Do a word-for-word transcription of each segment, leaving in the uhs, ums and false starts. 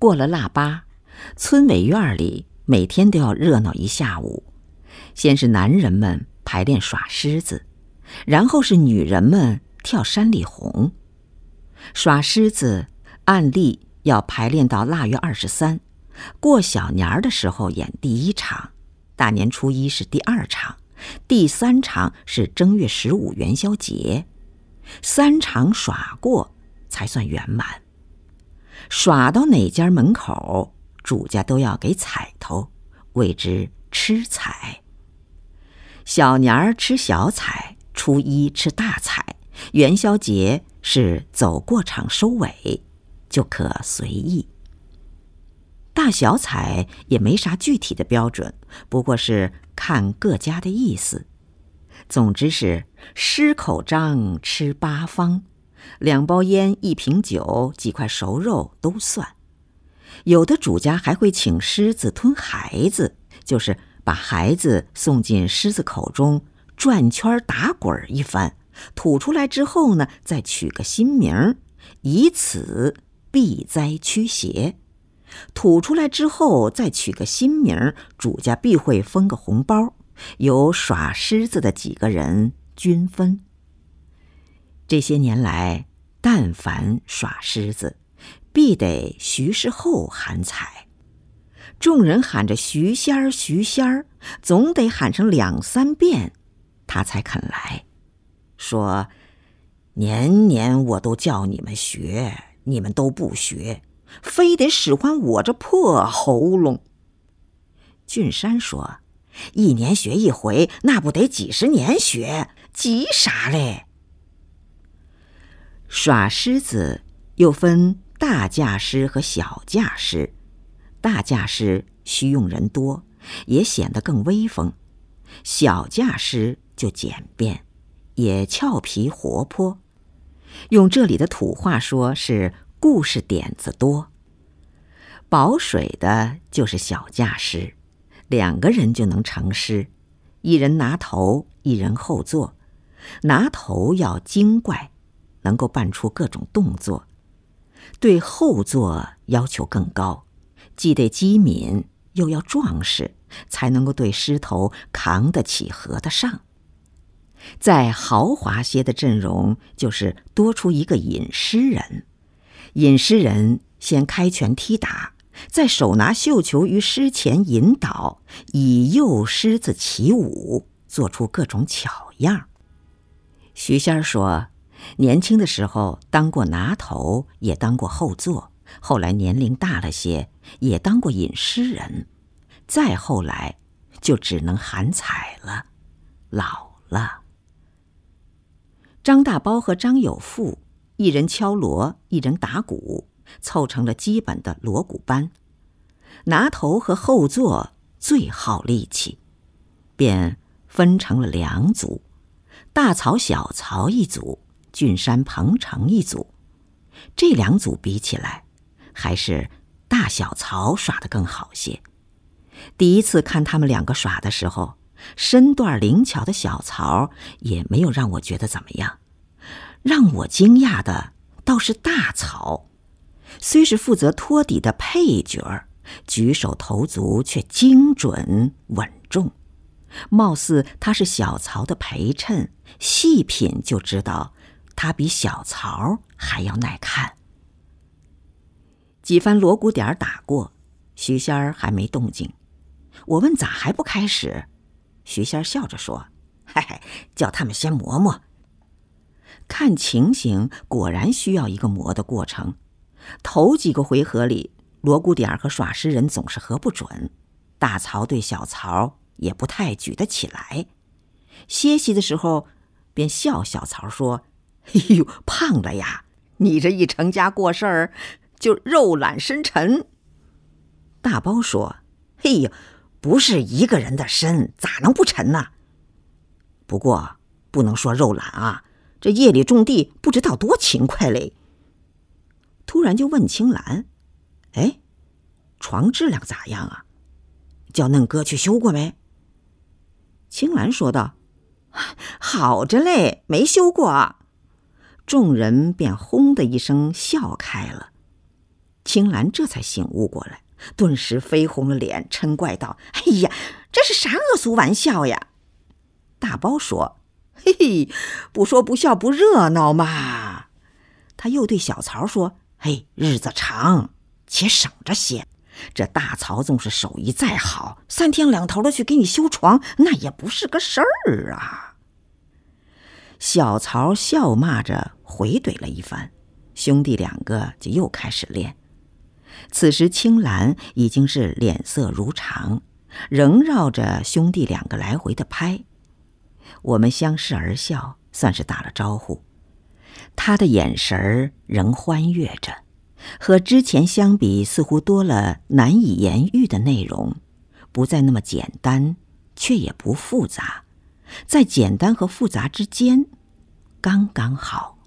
过了腊八，村委院里每天都要热闹一下午。先是男人们排练耍狮子，然后是女人们跳山里红。耍狮子按例要排练到腊月二十三，过小年的时候演第一场，大年初一是第二场，第三场是正月十五元宵节，三场耍过才算圆满。耍到哪家门口，主家都要给彩头，谓之吃彩。小年儿吃小彩，初一吃大彩，元宵节是走过场收尾，就可随意。大小彩也没啥具体的标准，不过是看各家的意思。总之是狮口张吃八方，两包烟一瓶酒几块熟肉都算。有的主家还会请狮子吞孩子，就是把孩子送进狮子口中，转圈打滚一番，吐出来之后呢，再取个新名，以此避灾驱邪。吐出来之后再取个新名，主家必会分个红包，由耍狮子的几个人均分。这些年来，但凡耍狮子，必得徐氏后喊彩。众人喊着徐仙儿徐仙儿，总得喊上两三遍，他才肯来，说年年我都叫你们学，你们都不学，非得使唤我这破喉咙。俊山说，一年学一回，那不得几十年学，急啥嘞？耍狮子又分大架狮和小架狮，大架狮需用人多，也显得更威风，小架狮就简便，也俏皮活泼。用这里的土话说，是故事点子多。保水的就是小架狮，两个人就能成狮，一人拿头，一人后座。拿头要精怪，能够办出各种动作。对后座要求更高，既得机敏，又要壮实，才能够对狮头扛得起合得上。再豪华些的阵容，就是多出一个引狮人。引狮人先开拳踢打，再手拿绣球于狮前引导，以诱狮子起舞，做出各种巧样。徐仙儿说，年轻的时候当过拿头，也当过后座，后来年龄大了些，也当过引狮人，再后来就只能喊彩了，老了。张大包和张有富，一人敲锣，一人打鼓，凑成了基本的锣鼓班。拿头和后座最耗力气，便分成了两组，大曹小曹一组，俊山彭城一组。这两组比起来，还是大小曹耍得更好些。第一次看他们两个耍的时候，身段灵巧的小曹也没有让我觉得怎么样，让我惊讶的倒是大曹。虽是负责托底的配角，举手投足却精准稳重，貌似他是小曹的陪衬，细品就知道他比小曹还要耐看。几番锣鼓点打过，徐仙儿还没动静。我问咋还不开始？徐仙儿笑着说，嘿嘿，叫他们先磨磨。看情形，果然需要一个磨的过程。头几个回合里，锣鼓点和耍狮人总是合不准，大曹对小曹也不太举得起来。歇息的时候，便笑小曹说，哎呦，胖了呀，你这一成家过事儿，就肉懒身沉。大包说，哎呦，不是一个人的身，咋能不沉呢？不过不能说肉懒啊，这夜里种地不知道多勤快嘞。突然就问青兰，哎，床质量咋样啊？叫嫩哥去修过没？青兰说道，好着嘞，没修过。众人便轰的一声笑开了。 青兰这才醒悟过来，顿时绯红了脸，嗔怪道：“哎呀，这是啥恶俗玩笑呀？”大包说：“嘿嘿，不说不笑不热闹嘛。”他又对小曹说：“嘿，日子长，且省着些。这大曹纵是手艺再好，三天两头的去给你修床，那也不是个事儿啊。”小曹笑骂着回怼了一番，兄弟两个就又开始练。此时青兰已经是脸色如常，仍绕着兄弟两个来回的拍。我们相视而笑，算是打了招呼。他的眼神仍欢悦着，和之前相比似乎多了难以言喻的内容，不再那么简单，却也不复杂，在简单和复杂之间刚刚好。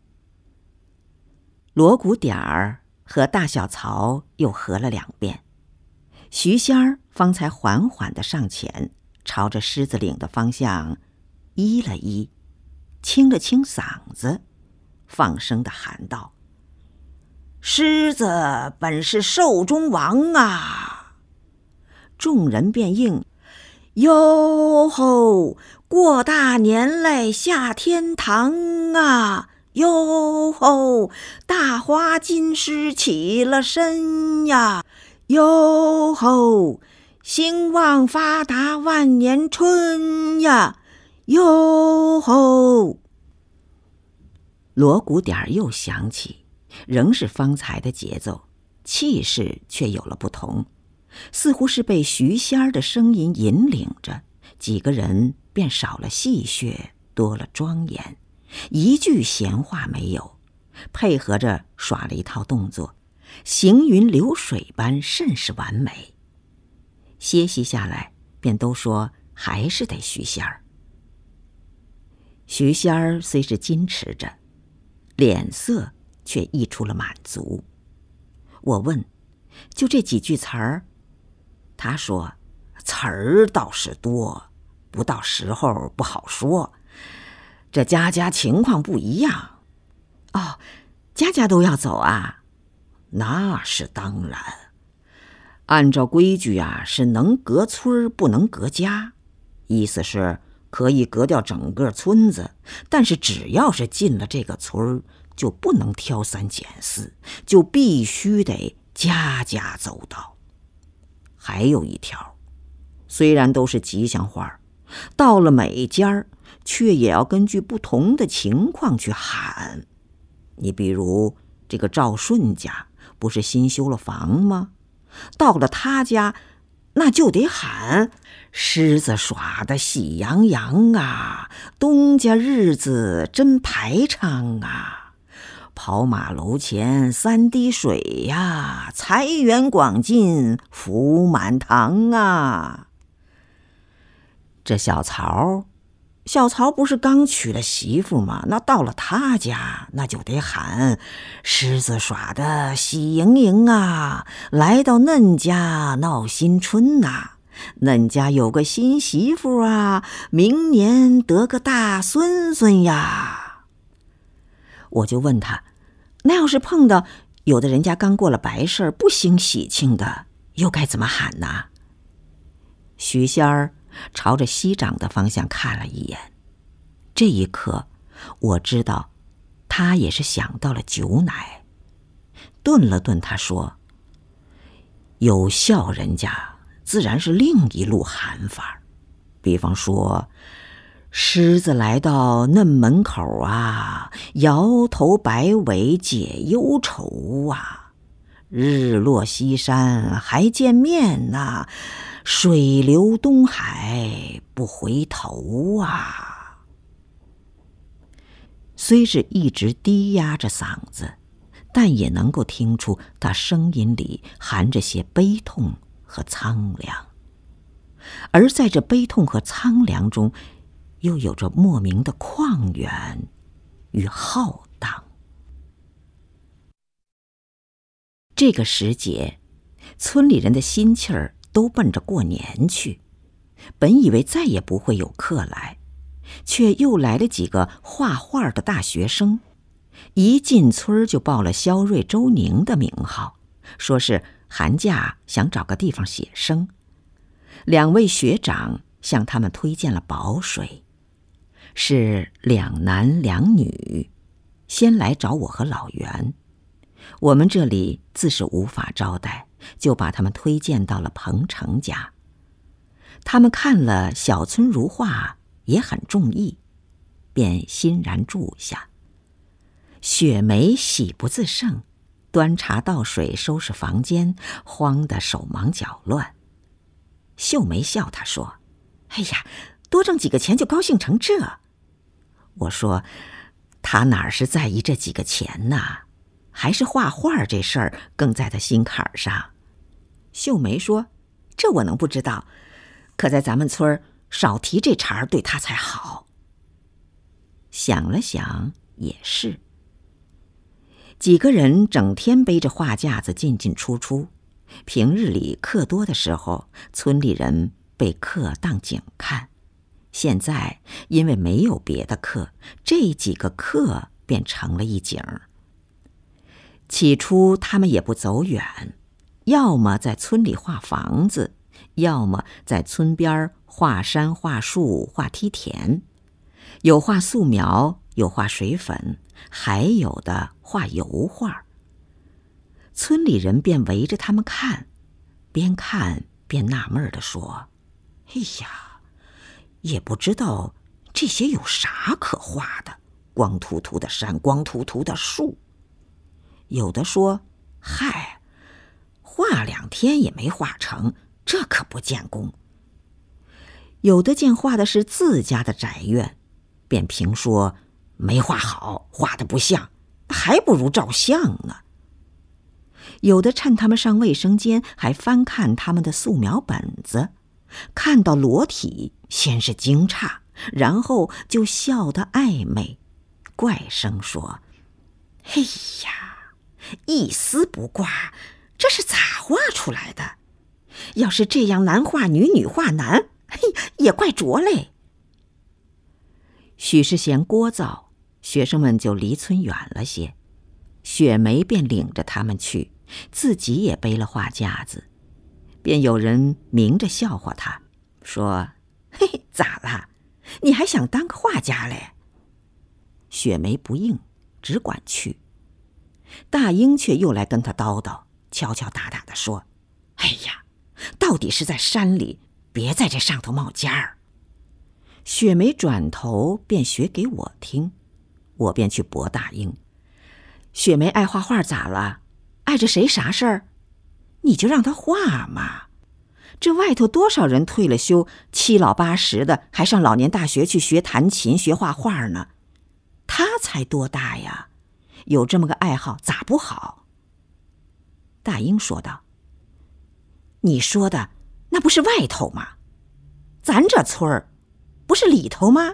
锣鼓点儿和大小曹又合了两遍，徐仙儿方才缓缓地上前，朝着狮子岭的方向依了依，清了清嗓子，放声地喊道：“狮子本是兽中王啊！”众人便应：“哟吼，过大年嘞下天堂啊！哟吼，大花金狮起了身呀！哟吼，兴旺发达万年春呀！哟吼！”锣鼓点又响起，仍是方才的节奏，气势却有了不同，似乎是被徐仙儿的声音引领着，几个人便少了戏谑，多了庄严，一句闲话没有，配合着耍了一套动作，行云流水般，甚是完美。歇息下来，便都说还是得徐仙儿。徐仙儿虽是矜持着，脸色却溢出了满足。我问：“就这几句词儿？”他说：“词儿倒是多，不到时候不好说。这家家情况不一样。”“哦，家家都要走啊？”“那是当然。按照规矩啊，是能隔村不能隔家，意思是可以隔掉整个村子，但是只要是进了这个村就不能挑三拣四，就必须得家家走到。还有一条，虽然都是吉祥话，到了每家却也要根据不同的情况去喊。你比如这个赵顺家不是新修了房吗？到了他家那就得喊：狮子耍得喜洋洋啊，东家日子真排场啊，跑马楼前三滴水呀，财源广进福满堂啊。这小曹小曹不是刚娶了媳妇吗？那到了他家那就得喊：狮子耍得喜盈盈啊，来到嫩家闹新春呐、啊，嫩家有个新媳妇啊，明年得个大孙孙呀。我就问他，那要是碰到有的人家刚过了白事不兴喜庆的，又该怎么喊呢？徐仙儿朝着西长的方向看了一眼，这一刻我知道他也是想到了酒奶。顿了顿，他说：有孝人家自然是另一路喊法，比方说狮子来到嫩门口啊，摇头摆尾解忧愁啊，日落西山还见面啊，水流东海不回头啊。虽是一直低压着嗓子，但也能够听出他声音里含着些悲痛和苍凉，而在这悲痛和苍凉中，又有着莫名的旷远与浩荡。这个时节，村里人的心气儿都奔着过年去，本以为再也不会有客来，却又来了几个画画的大学生，一进村就报了肖瑞、周宁的名号， 说是寒假想找个地方写生。两位学长向他们推荐了宝水，是两男两女，先来找我和老袁。我们这里自是无法招待，就把他们推荐到了彭程家。他们看了小村如画，也很中意，便欣然住下。雪梅喜不自胜，端茶倒水，收拾房间，慌得手忙脚乱。秀梅笑他说：“哎呀，多挣几个钱就高兴成这。”我说：“他哪是在意这几个钱呢？还是画画这事儿更在他心坎上。”秀梅说：“这我能不知道？可在咱们村少提这茬儿对他才好。”想了想，也是。几个人整天背着画架子进进出出，平日里课多的时候，村里人被课当景看。现在因为没有别的课，这几个课便成了一景。起初他们也不走远，要么在村里画房子，要么在村边画山画树画梯田，有画素描，有画水粉，还有的画油画。村里人便围着他们看，边看边纳闷地说：“哎呀，也不知道这些有啥可画的，光秃秃的山，光秃秃的树。”有的说：“嗨，画两天也没画成，这可不见功。”有的见画的是自家的宅院，便评说：“没画好，画得不像，还不如照相呢。”有的趁他们上卫生间，还翻看他们的素描本子，看到裸体，先是惊诧，然后就笑得暧昧，怪声说：“嘿呀，一丝不挂，这是咋画出来的？要是这样男画女，女画男，嘿，也怪拙嘞。”许是嫌聒噪，学生们就离村远了些。雪梅便领着他们去，自己也背了画架子，便有人明着笑话他，说：“嘿嘿，咋了？你还想当个画家嘞？”雪梅不应，只管去。大英却又来跟他叨叨，敲敲打打地说：“哎呀，到底是在山里，别在这上头冒尖儿。”雪梅转头便学给我听，我便去驳大英：“雪梅爱画画咋了？碍着谁啥事儿？你就让她画嘛。这外头多少人退了休，七老八十的，还上老年大学去学弹琴学画画呢。她才多大呀？有这么个爱好咋不好？”大英说道：“你说的那不是外头吗？咱这村儿不是里头吗？”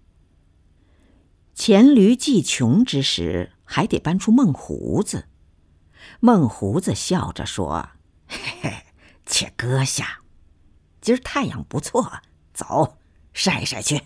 黔驴技穷之时，还得搬出孟胡子。孟胡子笑着说：“嘿嘿，且搁下，今儿太阳不错，走，晒晒去。”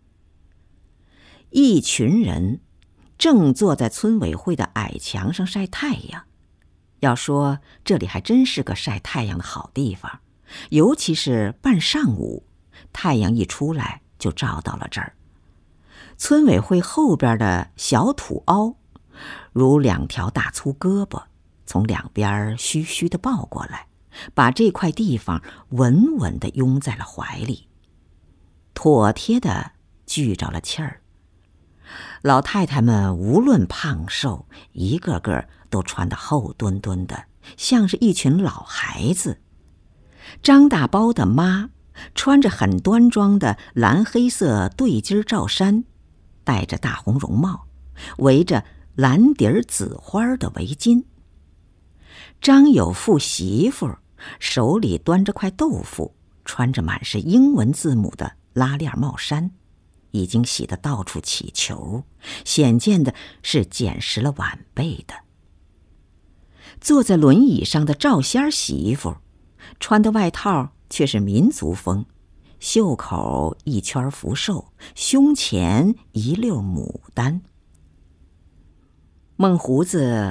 一群人正坐在村委会的矮墙上晒太阳。要说这里还真是个晒太阳的好地方，尤其是半上午，太阳一出来就照到了这儿。村委会后边的小土凹，如两条大粗胳膊，从两边虚虚地抱过来，把这块地方稳稳地拥在了怀里，妥帖地聚着了气儿。老太太们无论胖瘦，一个个都穿得厚墩墩的，像是一群老孩子。张大包的妈穿着很端庄的蓝黑色对襟罩衫，戴着大红绒帽，围着蓝底儿紫花的围巾。张有富媳妇手里端着块豆腐，穿着满是英文字母的拉链帽衫，已经洗得到处起球，显见的是捡拾了晚辈的。坐在轮椅上的赵仙儿媳妇，穿的外套却是民族风，袖口一圈福寿，胸前一溜牡丹。孟胡子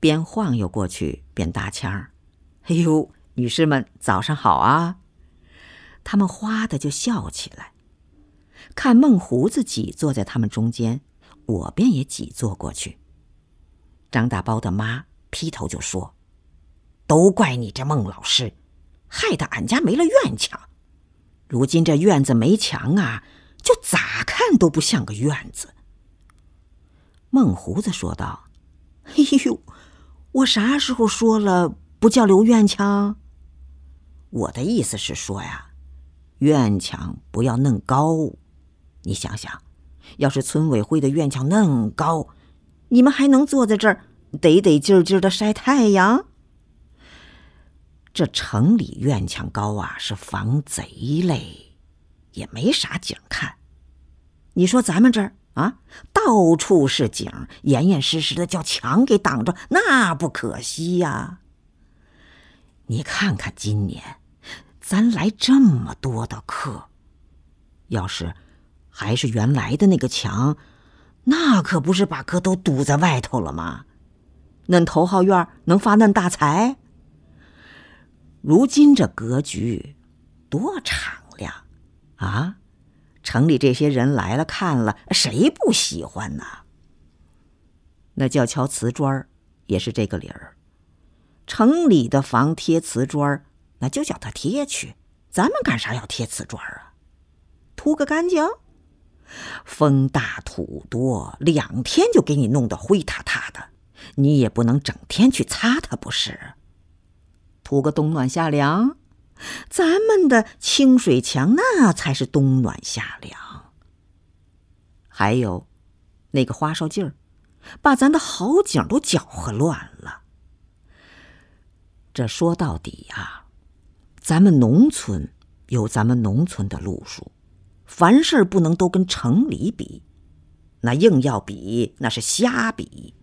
边晃悠过去边搭腔：“哎呦，女士们早上好啊！”他们哗的就笑起来。看孟胡子挤坐在他们中间，我便也挤坐过去。张大包的妈劈头就说：“都怪你这孟老师，害得俺家没了院墙。如今这院子没墙啊，就咋看都不像个院子。”孟胡子说道：“哎呦，我啥时候说了不叫留院墙？我的意思是说呀，院墙不要弄高。你想想，要是村委会的院墙弄高，你们还能坐在这儿得得劲劲的晒太阳？这城里院墙高啊，是防贼嘞，也没啥景看。你说咱们这儿啊，到处是景，严严实实的叫墙给挡着，那不可惜呀。你看看今年咱来这么多的客，要是还是原来的那个墙，那可不是把客都堵在外头了吗？恁头号院能发恁大财？如今这格局多敞亮啊！城里这些人来了看了，谁不喜欢呢？那叫敲瓷砖也是这个理儿。城里的房贴瓷砖，那就叫他贴去，咱们干啥要贴瓷砖啊？图个干净？风大土多，两天就给你弄得灰塌塌的，你也不能整天去擦它，不是？图个冬暖夏凉，咱们的清水墙那才是冬暖夏凉。还有那个花哨劲儿，把咱的好景都搅和乱了。这说到底啊，咱们农村有咱们农村的路数，凡事不能都跟城里比，那硬要比那是瞎比。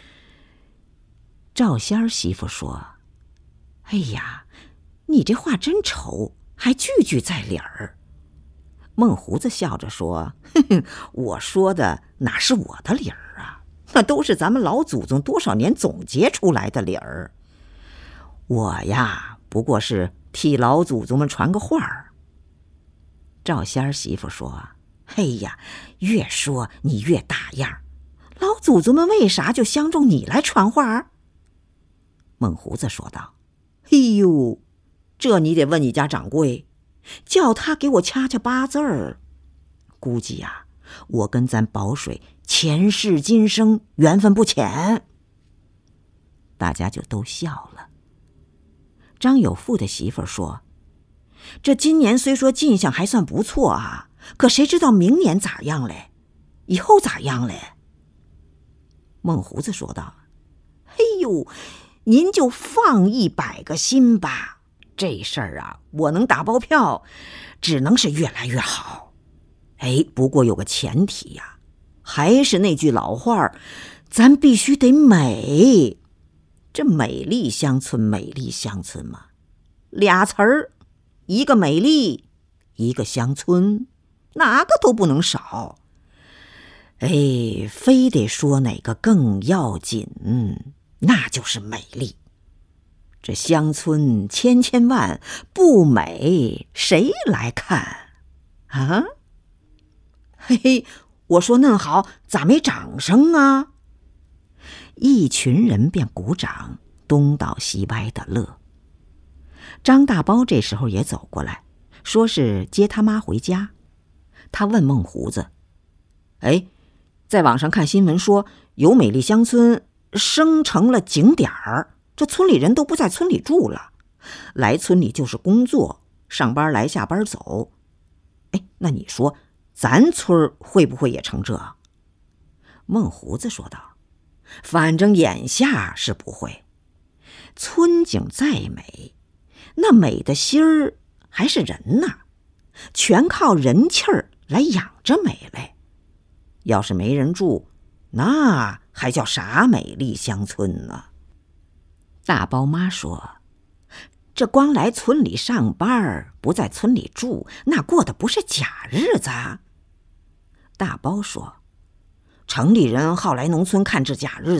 赵仙儿媳妇说：“哎呀，你这话真丑，还句句在理儿。”孟胡子笑着说：“哼哼，我说的哪是我的理儿啊？那都是咱们老祖宗多少年总结出来的理儿。我呀，不过是替老祖宗们传个话儿。”赵仙儿媳妇说：“哎呀，越说你越大样，老祖宗们为啥就相中你来传话儿？”孟胡子说道：“哎呦，这你得问你家掌柜，叫他给我掐掐八字儿。估计呀、啊，我跟咱宝水前世今生缘分不浅。”大家就都笑了。张有富的媳妇儿说：“这今年虽说进项还算不错啊，可谁知道明年咋样嘞？以后咋样嘞？”孟胡子说道：“哎呦，您就放一百个心吧，这事儿啊，我能打包票，只能是越来越好。哎，不过有个前提呀、啊，还是那句老话，咱必须得美。这美丽乡村，美丽乡村嘛，俩词儿，一个美丽，一个乡村，哪个都不能少。哎，非得说哪个更要紧，那就是美丽。这乡村千千万，不美谁来看啊？嘿嘿，我说恁好，咋没掌声啊？一群人便鼓掌，东倒西歪的乐。张大包这时候也走过来，说是接他妈回家。他问孟胡子：“哎，在网上看新闻说有美丽乡村升成了景点儿，这村里人都不在村里住了，来村里就是工作，上班来下班走。哎，那你说咱村会不会也成这？”孟胡子说道：“反正眼下是不会。村景再美，那美的心儿还是人呐，全靠人气儿来养着美嘞。要是没人住，那还叫啥美丽乡村呢？”大包妈说：“这光来村里上班，不在村里住，那过的不是假日子。”大包说：“城里人好来农村看这假日子，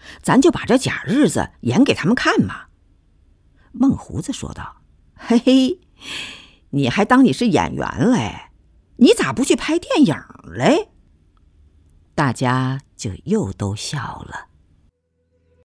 咱就把这假日子演给他们看嘛。”孟胡子说道：“嘿嘿，你还当你是演员嘞？你咋不去拍电影嘞？”大家就又都笑了。